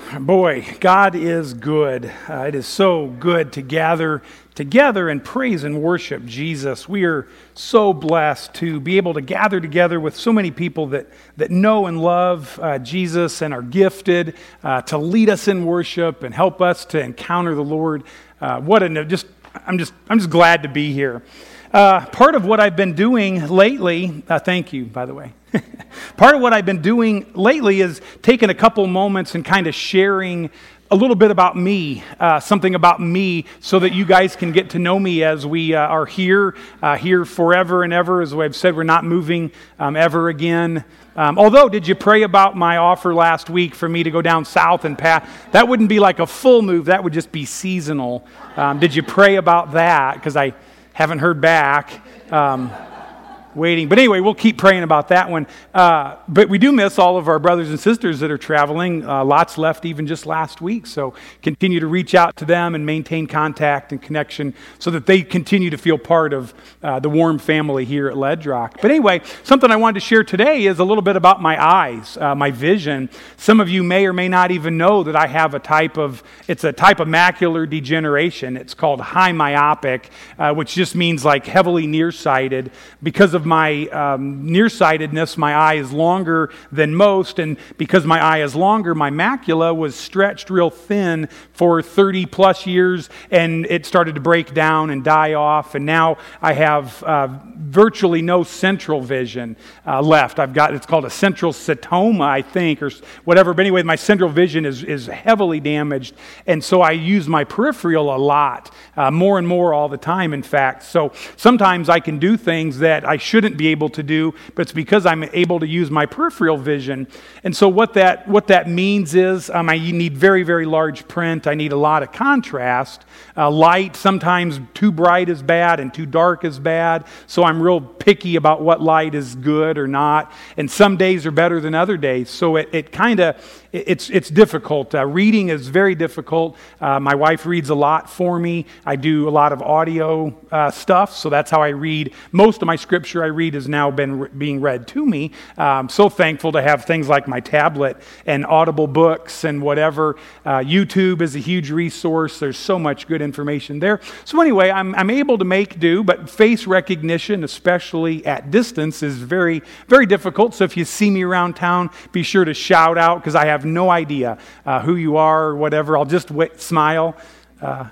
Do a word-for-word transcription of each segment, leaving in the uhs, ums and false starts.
Boy, God is good. Uh, it is so good to gather together and praise and worship Jesus. We are so blessed to be able to gather together with so many people that, that know and love uh, Jesus and are gifted uh, to lead us in worship and help us to encounter the Lord. Uh, what a just I'm just I'm just glad to be here. Uh, part of what I've been doing lately, uh, thank you, by the way. Part of what I've been doing lately is taking a couple moments and kind of sharing a little bit about me, uh, something about me, so that you guys can get to know me as we uh, are here, uh, here forever and ever. As I've said, we're not moving um, ever again. Um, although, did you pray about my offer last week for me to go down south and pass? That wouldn't be like a full move. That would just be seasonal. Um, did you pray about that? Because I haven't heard back. Um, waiting. But anyway, we'll keep praying about that one. Uh, but we do miss all of our brothers and sisters that are traveling. Uh, lots left even just last week. So continue to reach out to them and maintain contact and connection so that they continue to feel part of uh, the warm family here at Ledge Rock. But anyway, something I wanted to share today is a little bit about my eyes, uh, my vision. Some of you may or may not even know that I have a type of, it's a type of macular degeneration. It's called high myopic, uh, which just means like heavily nearsighted. Because of my um, nearsightedness, my eye is longer than most, and because my eye is longer, my macula was stretched real thin for thirty plus years, and it started to break down and die off, and now I have uh, virtually no central vision uh, left. I've got, it's called a central cytoma, I think, or whatever, but anyway, my central vision is, is heavily damaged, and so I use my peripheral a lot, uh, more and more all the time, in fact. So sometimes I can do things that I shouldn't be able to do, but it's because I'm able to use my peripheral vision. And so what that what that means is um, I need very, very large print. I need a lot of contrast. Uh, light, sometimes too bright is bad and too dark is bad. So I'm real picky about what light is good or not. And some days are better than other days. So it, it kind of, it's it's difficult. Uh, reading is very difficult. Uh, my wife reads a lot for me. I do a lot of audio uh, stuff. So that's how I read. Most of my scripture I read has now been re- being read to me. I'm so thankful to have things like my tablet and Audible books and whatever. Uh, YouTube is a huge resource. There's so much good information there. So anyway, I'm, I'm able to make do, but face recognition, especially at distance, is very, very difficult. So if you see me around town, be sure to shout out, because I have no idea uh, who you are or whatever. I'll just w- smile. Uh,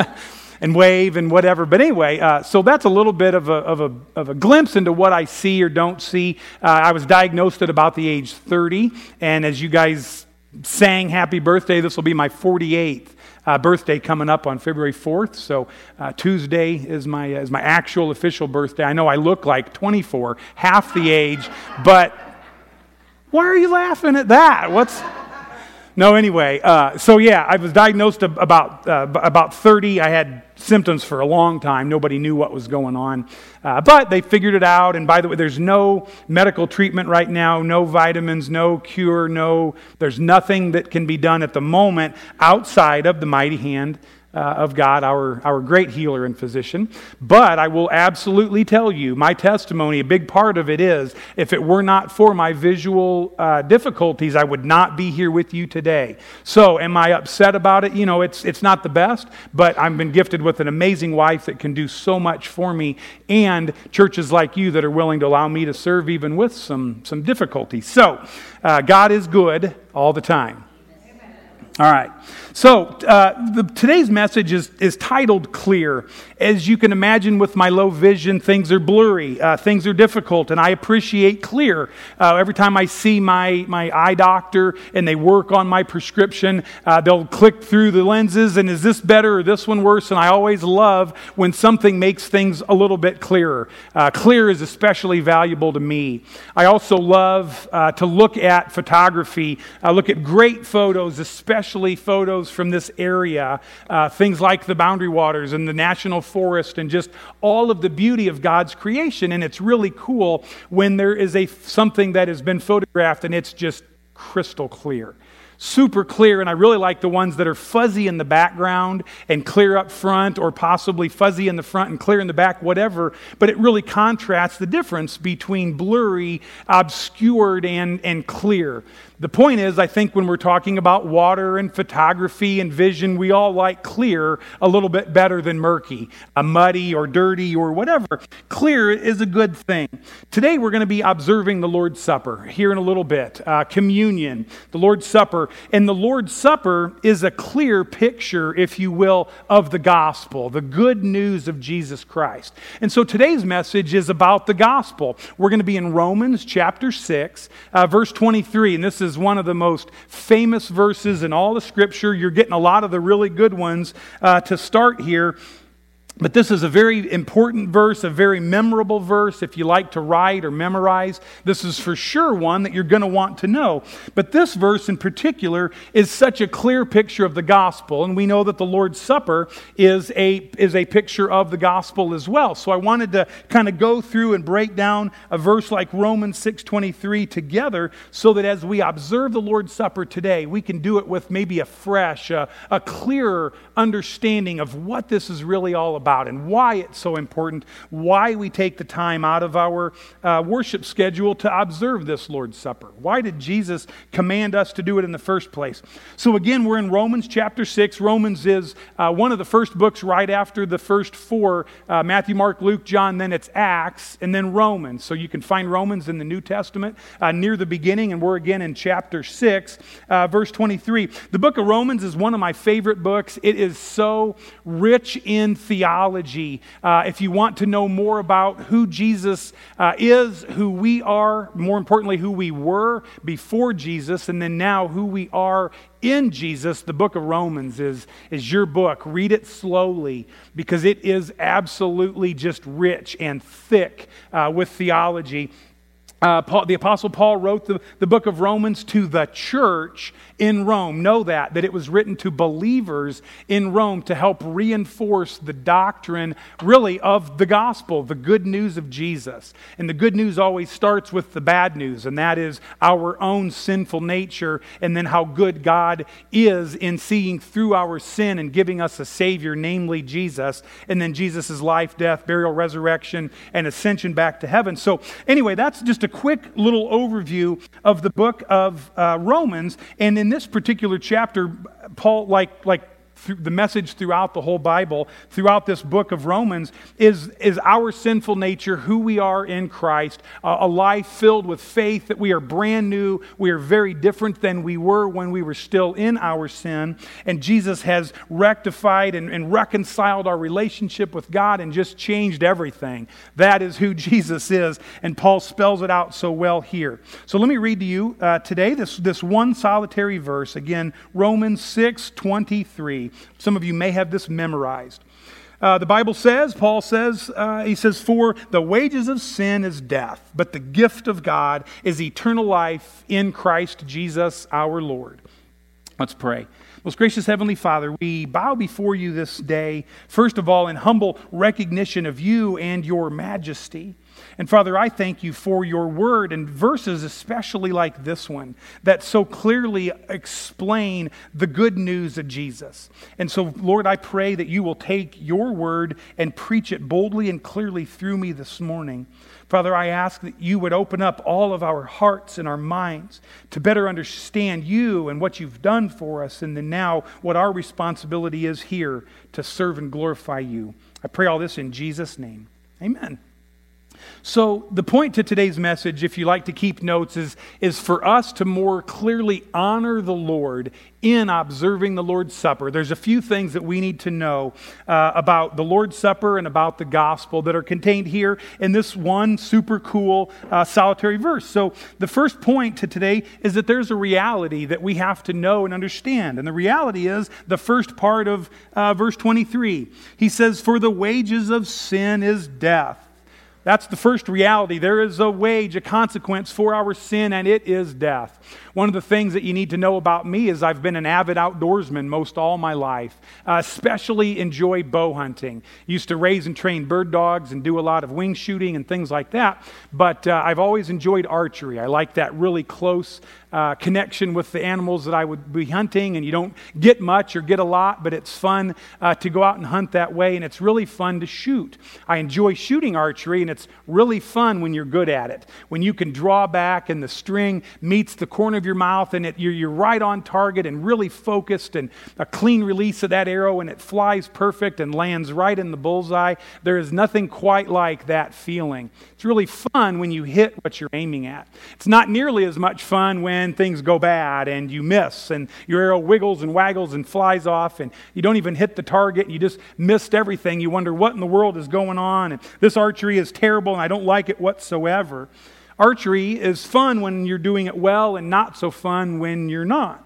and wave and whatever. But anyway, uh, so that's a little bit of a, of a of a glimpse into what I see or don't see. Uh, I was diagnosed at about the age thirty, and as you guys sang happy birthday, this will be my forty-eighth uh, birthday coming up on February fourth. So uh, Tuesday is my is my actual official birthday. I know I look like twenty-four, half the age, but why are you laughing at that? What's No, anyway, uh, so yeah, I was diagnosed about uh, about thirty. I had symptoms for a long time. Nobody knew what was going on. Uh, but they figured it out. And by the way, there's no medical treatment right now, no vitamins, no cure, no, there's nothing that can be done at the moment outside of the mighty hand Uh, of God, our, our great healer and physician. But I will absolutely tell you, my testimony, a big part of it is, if it were not for my visual uh, difficulties, I would not be here with you today. So am I upset about it? You know, it's it's not the best, but I've been gifted with an amazing wife that can do so much for me, and churches like you that are willing to allow me to serve even with some, some difficulties. So uh, God is good all the time. All right, so uh, the, today's message is, is titled Clear. As you can imagine, with my low vision, things are blurry, uh, things are difficult, and I appreciate clear. Uh, every time I see my, my eye doctor and they work on my prescription, uh, they'll click through the lenses, and is this better or this one worse? And I always love when something makes things a little bit clearer. Uh, clear is especially valuable to me. I also love uh, to look at photography, uh, look at great photos, especially photos from this area, uh, things like the Boundary Waters and the National Forest and just all of the beauty of God's creation. And it's really cool when there is a something that has been photographed and it's just crystal clear. Super clear, and I really like the ones that are fuzzy in the background and clear up front, or possibly fuzzy in the front and clear in the back, whatever, but it really contrasts the difference between blurry, obscured, and, and clear. The point is, I think when we're talking about water and photography and vision, we all like clear a little bit better than murky, a muddy or dirty or whatever. Clear is a good thing. Today we're going to be observing the Lord's Supper here in a little bit. Uh, communion, the Lord's Supper. And the Lord's Supper is a clear picture, if you will, of the gospel, the good news of Jesus Christ. And so today's message is about the gospel. We're going to be in Romans chapter six, uh, verse twenty-three, and this is one of the most famous verses in all the Scripture. You're getting a lot of the really good ones uh, to start here. But this is a very important verse, a very memorable verse. If you like to write or memorize, this is for sure one that you're going to want to know. But this verse in particular is such a clear picture of the gospel, and we know that the Lord's Supper is a, is a picture of the gospel as well. So I wanted to kind of go through and break down a verse like Romans six twenty-three together, so that as we observe the Lord's Supper today, we can do it with maybe a fresh, a, a clearer understanding of what this is really all about, and why it's so important, why we take the time out of our uh, worship schedule to observe this Lord's Supper. Why did Jesus command us to do it in the first place? So again, we're in Romans chapter six. Romans is uh, one of the first books right after the first four, uh, Matthew, Mark, Luke, John, then it's Acts, and then Romans. So you can find Romans in the New Testament uh, near the beginning, and we're again in chapter six, uh, verse twenty-three. The book of Romans is one of my favorite books. It is so rich in theology. Uh, if you want to know more about who Jesus uh, is, who we are, more importantly, who we were before Jesus, and then now who we are in Jesus, the book of Romans is, is your book. Read it slowly, because it is absolutely just rich and thick uh, with theology. Uh, Paul, the Apostle Paul wrote the, the book of Romans to the church in Rome. Know that, that it was written to believers in Rome to help reinforce the doctrine, really, of the gospel, the good news of Jesus. And the good news always starts with the bad news, and that is our own sinful nature, and then how good God is in seeing through our sin and giving us a Savior, namely Jesus, and then Jesus' life, death, burial, resurrection, and ascension back to heaven. So anyway, that's just a quick little overview of the book of uh, Romans. And in this particular chapter, Paul, like like through the message throughout the whole Bible, throughout this book of Romans, is, is our sinful nature, who we are in Christ, uh, a life filled with faith, that we are brand new, we are very different than we were when we were still in our sin, and Jesus has rectified and, and reconciled our relationship with God and just changed everything. That is who Jesus is, and Paul spells it out so well here. So let me read to you uh, today this, this one solitary verse, again, Romans six twenty-three. Some of you may have this memorized. Uh, the Bible says, Paul says, uh, he says, "For the wages of sin is death, but the gift of God is eternal life in Christ Jesus our Lord." Let's pray. Most gracious Heavenly Father, we bow before you this day, first of all, in humble recognition of you and your majesty. And Father, I thank you for your word, and verses especially like this one that so clearly explain the good news of Jesus. And so, Lord, I pray that you will take your word and preach it boldly and clearly through me this morning. Father, I ask that you would open up all of our hearts and our minds to better understand you and what you've done for us, and then now what our responsibility is here to serve and glorify you. I pray all this in Jesus' name. Amen. So the point to today's message, if you like to keep notes, is, is for us to more clearly honor the Lord in observing the Lord's Supper. There's a few things that we need to know uh, about the Lord's Supper and about the gospel that are contained here in this one super cool uh, solitary verse. So the first point to today is that there's a reality that we have to know and understand. And the reality is the first part of uh, verse twenty-three. He says, "For the wages of sin is death." That's the first reality. There is a wage, a consequence for our sin, and it is death. One of the things that you need to know about me is I've been an avid outdoorsman most all my life. Uh, especially enjoy bow hunting. Used to raise and train bird dogs and do a lot of wing shooting and things like that. But uh, I've always enjoyed archery. I like that really close uh, connection with the animals that I would be hunting, and you don't get much or get a lot, but it's fun uh, to go out and hunt that way, and it's really fun to shoot. I enjoy shooting archery, and it's really fun when you're good at it. When you can draw back and the string meets the corner of your mouth, and it, you're, you're right on target and really focused, and a clean release of that arrow, and it flies perfect and lands right in the bullseye. There is nothing quite like that feeling. It's really fun when you hit what you're aiming at. It's not nearly as much fun when things go bad and you miss and your arrow wiggles and waggles and flies off and you don't even hit the target and you just missed everything. You wonder what in the world is going on, and this archery is terrible and I don't like it whatsoever. Archery is fun when you're doing it well and not so fun when you're not.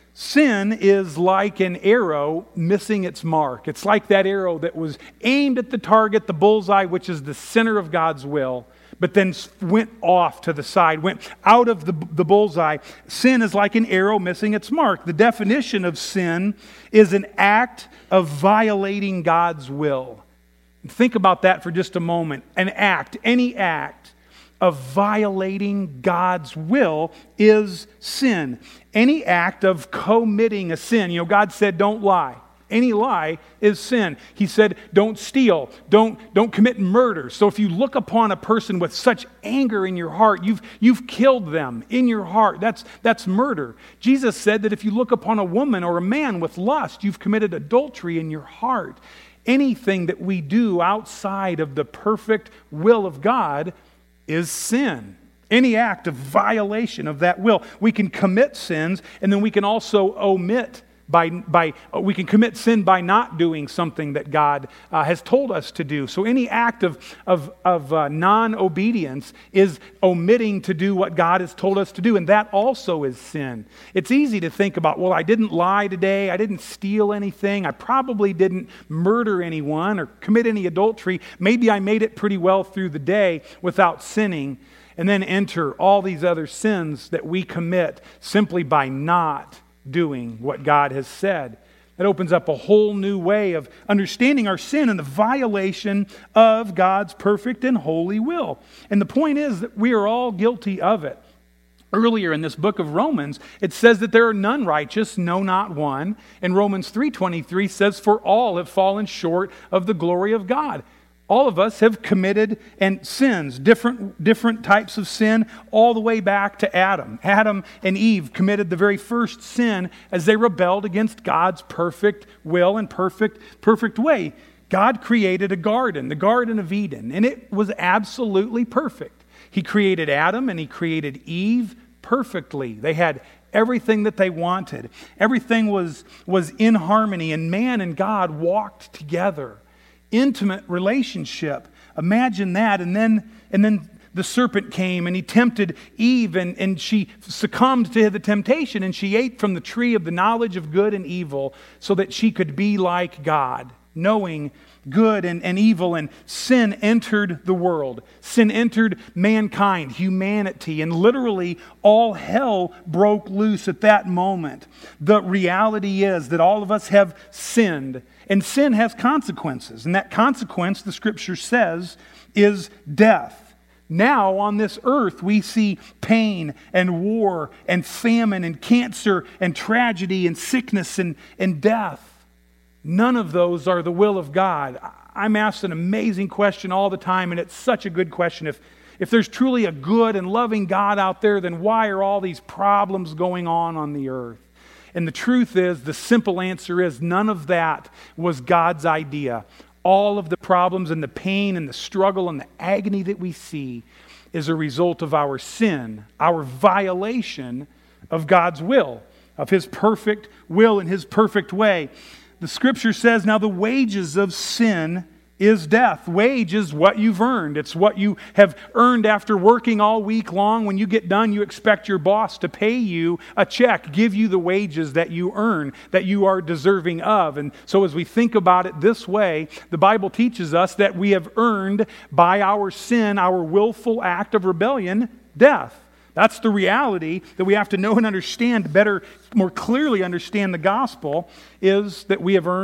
Sin is like an arrow missing its mark. It's like that arrow that was aimed at the target, the bullseye, which is the center of God's will, but then went off to the side, went out of the, the bullseye. Sin is like an arrow missing its mark. The definition of sin is an act of violating God's will. Think about that for just a moment. An act, any act of violating God's will is sin. Any act of committing a sin. You know, God said, don't lie. Any lie is sin. He said, don't steal. Don't, don't commit murder. So if you look upon a person with such anger in your heart, you've, you've killed them in your heart. That's, that's murder. Jesus said that if you look upon a woman or a man with lust, you've committed adultery in your heart. Anything that we do outside of the perfect will of God is sin. Any act of violation of that will. We can commit sins, and then we can also omit by, by we can commit sin by not doing something that God uh, has told us to do. So any act of, of, of uh, non-obedience is omitting to do what God has told us to do, and that also is sin. It's easy to think about, well, I didn't lie today, I didn't steal anything, I probably didn't murder anyone or commit any adultery. Maybe I made it pretty well through the day without sinning, and then enter all these other sins that we commit simply by not doing what God has said. That opens up a whole new way of understanding our sin and the violation of God's perfect and holy will. And the point is that we are all guilty of it. Earlier in this book of Romans, it says that there are none righteous, no, not one. And Romans three twenty-three says, for all have fallen short of the glory of God. All of us have committed and sins, different, different types of sin, all the way back to Adam. Adam and Eve committed the very first sin as they rebelled against God's perfect will and perfect, perfect way. God created a garden, the Garden of Eden, and it was absolutely perfect. He created Adam and He created Eve perfectly. They had everything that they wanted. Everything was, was in harmony, and man and God walked together. Intimate relationship. Imagine that. And then and then the serpent came and he tempted Eve, and, and she succumbed to the temptation, and she ate from the tree of the knowledge of good and evil so that she could be like God, knowing good and, and evil. And sin entered the world. Sin entered mankind, humanity, and literally all hell broke loose at that moment. The reality is that all of us have sinned. And sin has consequences. And that consequence, the Scripture says, is death. Now on this earth we see pain and war and famine and cancer and tragedy and sickness and, and death. None of those are the will of God. I'm asked an amazing question all the time, and it's such a good question. If, if there's truly a good and loving God out there, then why are all these problems going on on the earth? And the truth is, the simple answer is, none of that was God's idea. All of the problems and the pain and the struggle and the agony that we see is a result of our sin, our violation of God's will, of His perfect will and His perfect way. The Scripture says, now the wages of sin is death. Wage is what you've earned. It's what you have earned after working all week long. When you get done, you expect your boss to pay you a check, give you the wages that you earn, that you are deserving of. And so as we think about it this way, the Bible teaches us that we have earned by our sin, our willful act of rebellion, death. That's the reality that we have to know and understand, better, more clearly understand the gospel, is that we have earned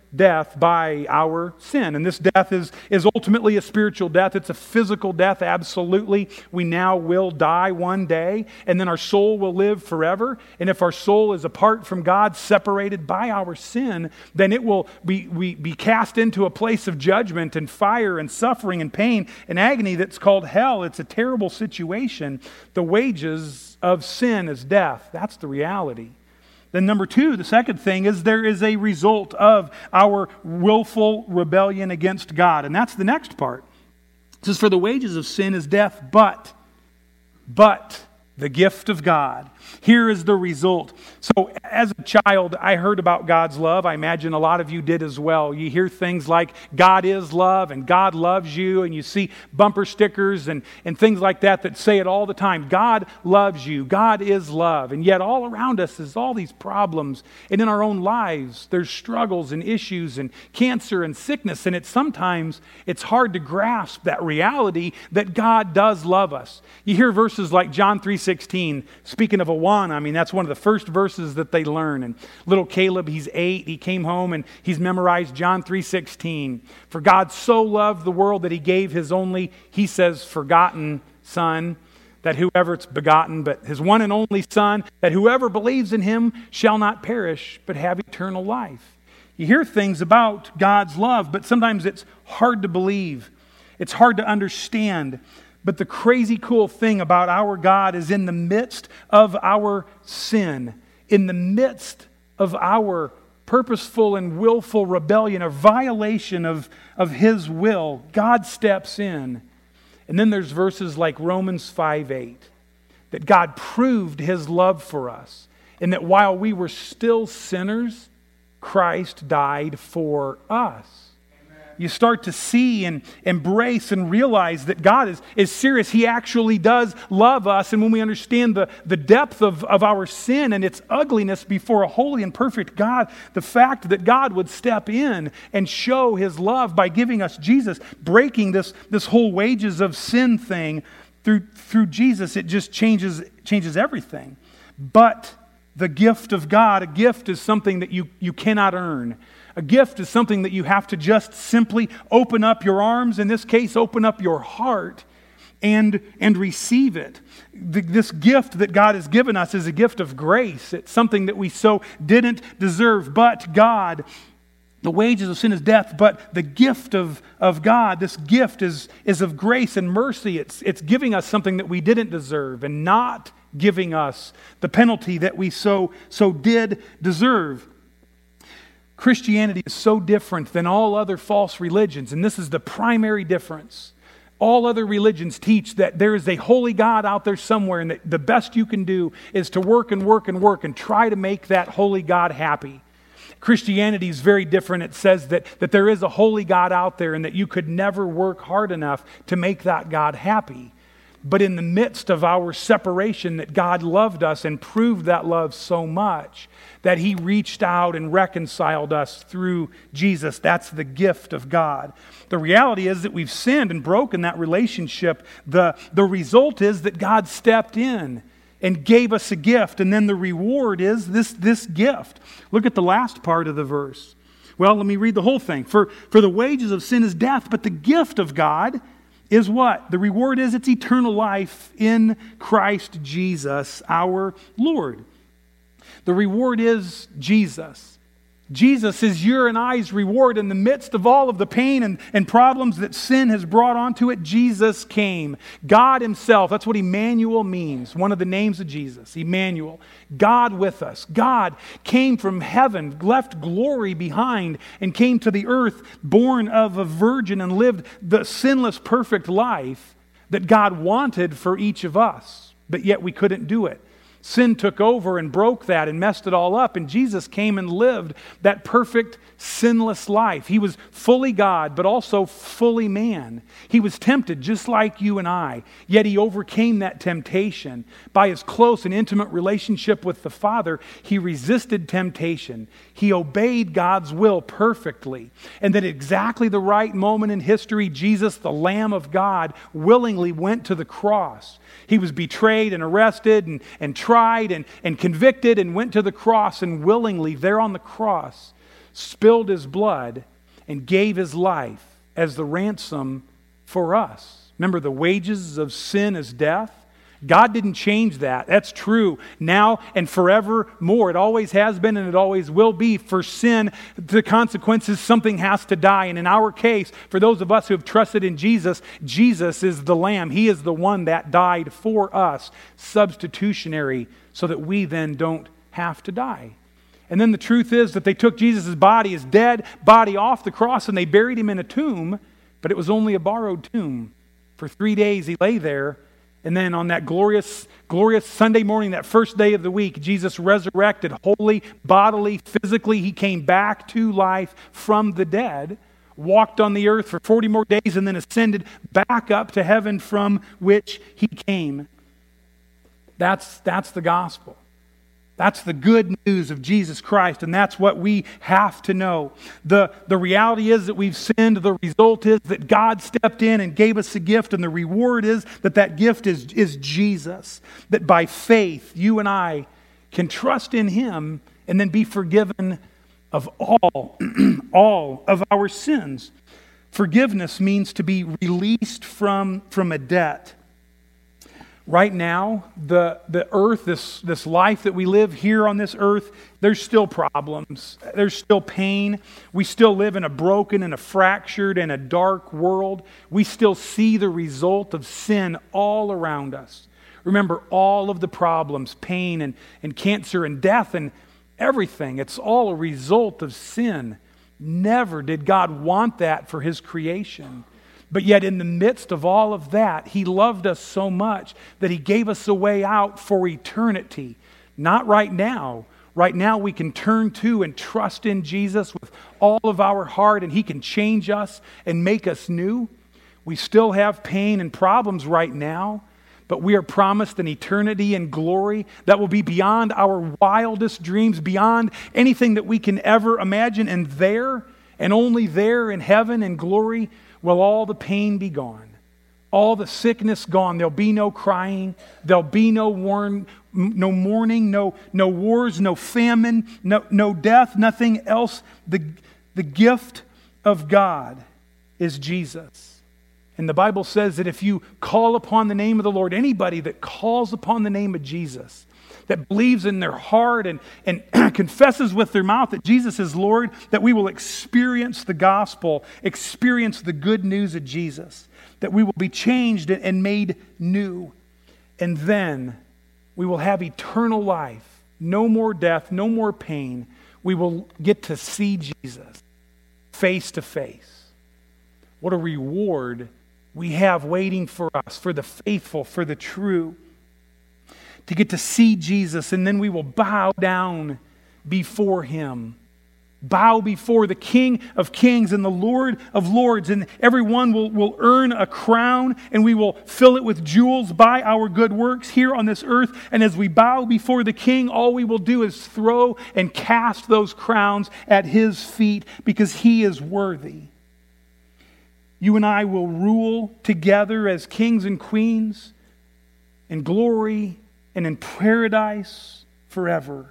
death by our sin. And this death is, is ultimately a spiritual death. It's a physical death, absolutely. We now will die one day, and then our soul will live forever. And if our soul is apart from God, separated by our sin, then it will be, we, be cast into a place of judgment and fire and suffering and pain and agony that's called hell. It's a terrible situation. The wages of sin is death. That's the reality. Then number two, the second thing is there is a result of our willful rebellion against God. And that's the next part. It says, for the wages of sin is death, but, but the gift of God. Here is the result. So as a child, I heard about God's love. I imagine a lot of you did as well. You hear things like God is love and God loves you, and you see bumper stickers and, and things like that that say it all the time. God loves you. God is love. And yet all around us is all these problems. And in our own lives, there's struggles and issues and cancer and sickness. And it's sometimes it's hard to grasp that reality that God does love us. You hear verses like John three sixteen, speaking of Awana, I mean, that's one of the first verses that they learn. And little Caleb, he's eight, he came home and he's memorized John three sixteen. For God so loved the world that he gave his only, he says, forgotten Son, that whoever it's begotten, but his one and only Son, that whoever believes in him shall not perish, but have eternal life. You hear things about God's love, but sometimes it's hard to believe. It's hard to understand. But the crazy cool thing about our God is in the midst of our sin, in the midst of our purposeful and willful rebellion, a violation of, of His will, God steps in. And then there's verses like Romans five eight, that God proved His love for us, and that while we were still sinners, Christ died for us. You start to see and embrace and realize that God is, is serious. He actually does love us. And when we understand the, the depth of, of our sin and its ugliness before a holy and perfect God, the fact that God would step in and show His love by giving us Jesus, breaking this, this whole wages of sin thing through, through Jesus, it just changes, changes everything. But the gift of God, a gift is something that you, you cannot earn. A gift is something that you have to just simply open up your arms, in this case, open up your heart and, and receive it. The, this gift that God has given us is a gift of grace. It's something that we so didn't deserve, but God, the wages of sin is death, but the gift of, of God, this gift is, is of grace and mercy. It's, it's giving us something that we didn't deserve and not giving us the penalty that we so, so did deserve. Christianity is so different than all other false religions, and this is the primary difference. All other religions teach that there is a holy God out there somewhere, and that the best you can do is to work and work and work and try to make that holy God happy. Christianity is very different. It says that, that there is a holy God out there and that you could never work hard enough to make that God happy. But in the midst of our separation, that God loved us and proved that love so much that He reached out and reconciled us through Jesus. That's the gift of God. The reality is that we've sinned and broken that relationship. The, the result is that God stepped in and gave us a gift, and then the reward is this, this gift. Look at the last part of the verse. Well, let me read the whole thing. For, for the wages of sin is death, but the gift of God is what? The reward is it's eternal life in Christ Jesus, our Lord. The reward is Jesus. Jesus is your and I's reward in the midst of all of the pain and, and problems that sin has brought onto it. Jesus came. God Himself, that's what Emmanuel means, one of the names of Jesus, Emmanuel. God with us. God came from heaven, left glory behind, and came to the earth, born of a virgin, and lived the sinless, perfect life that God wanted for each of us, but yet we couldn't do it. Sin took over and broke that and messed it all up, and Jesus came and lived that perfect, sinless life. He was fully God, but also fully man. He was tempted just like you and I, yet He overcame that temptation. By His close and intimate relationship with the Father, He resisted temptation. He obeyed God's will perfectly. And at exactly the right moment in history, Jesus, the Lamb of God, willingly went to the cross. He was betrayed and arrested and, and tried and, and convicted and went to the cross, and willingly there on the cross, spilled his blood, and gave his life as the ransom for us. Remember, the wages of sin is death. God didn't change that. That's true now and forevermore. It always has been and it always will be. For sin, the consequences, something has to die. And in our case, for those of us who have trusted in Jesus, Jesus is the Lamb. He is the one that died for us, substitutionary, so that we then don't have to die. And then the truth is that they took Jesus' body, his dead body, off the cross and they buried him in a tomb, but it was only a borrowed tomb. For three days he lay there. And then on that glorious, glorious Sunday morning, that first day of the week, Jesus resurrected wholly, bodily, physically. He came back to life from the dead, walked on the earth for forty more days, and then ascended back up to heaven from which he came. That's, that's the gospel. That's the good news of Jesus Christ, and that's what we have to know. The, the reality is that we've sinned. The result is that God stepped in and gave us a gift, and the reward is that that gift is, is Jesus. That by faith, you and I can trust in him and then be forgiven of all, all of our sins. Forgiveness means to be released from, from a debt. Right now, the, the earth, this, this life that we live here on this earth, there's still problems. There's still pain. We still live in a broken and a fractured and a dark world. We still see the result of sin all around us. Remember, all of the problems, pain and, and cancer and death and everything, it's all a result of sin. Never did God want that for his creation. But yet in the midst of all of that, he loved us so much that he gave us a way out for eternity. Not right now. Right now we can turn to and trust in Jesus with all of our heart, and he can change us and make us new. We still have pain and problems right now, but we are promised an eternity and glory that will be beyond our wildest dreams, beyond anything that we can ever imagine. And there, and only there in heaven and glory, will all the pain be gone, all the sickness gone. There'll be no crying. There'll be no warn, no mourning, no, no wars, no famine, no, no death, nothing else. The, the gift of God is Jesus. And the Bible says that if you call upon the name of the Lord, anybody that calls upon the name of Jesus, that believes in their heart and, and confesses with their mouth that Jesus is Lord, that we will experience the gospel, experience the good news of Jesus, that we will be changed and made new. And then we will have eternal life, no more death, no more pain. We will get to see Jesus face to face. What a reward we have waiting for us, for the faithful, for the true. To get to see Jesus, and then we will bow down before him. Bow before the King of Kings and the Lord of Lords, and everyone will, will earn a crown, and we will fill it with jewels by our good works here on this earth. And as we bow before the King, all we will do is throw and cast those crowns at his feet, because he is worthy. You and I will rule together as kings and queens in glory and in paradise forever,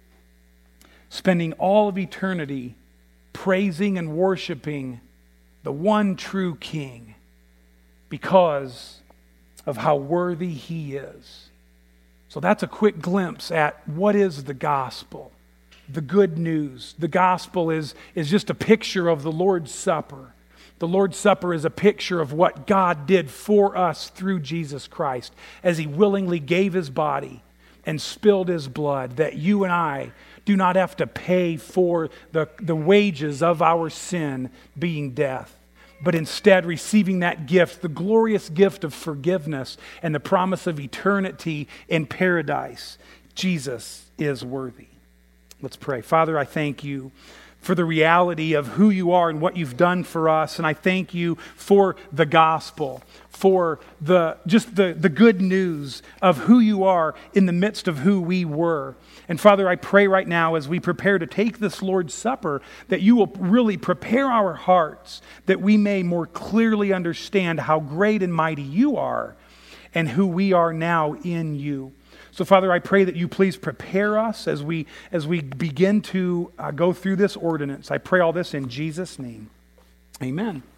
spending all of eternity praising and worshiping the one true King because of how worthy he is. So that's a quick glimpse at what is the gospel, the good news. The gospel is, is just a picture of the Lord's Supper. The Lord's Supper is a picture of what God did for us through Jesus Christ as he willingly gave his body and spilled his blood, that you and I do not have to pay for the, the wages of our sin being death, but instead receiving that gift, the glorious gift of forgiveness and the promise of eternity in paradise. Jesus is worthy. Let's pray. Father, I thank you for the reality of who you are and what you've done for us. And I thank you for the gospel, for the just the, the good news of who you are in the midst of who we were. And Father, I pray right now as we prepare to take this Lord's Supper, that you will really prepare our hearts, that we may more clearly understand how great and mighty you are and who we are now in you. So, Father, I pray that you please prepare us as we, as we begin to uh, go through this ordinance. I pray all this in Jesus' name. Amen.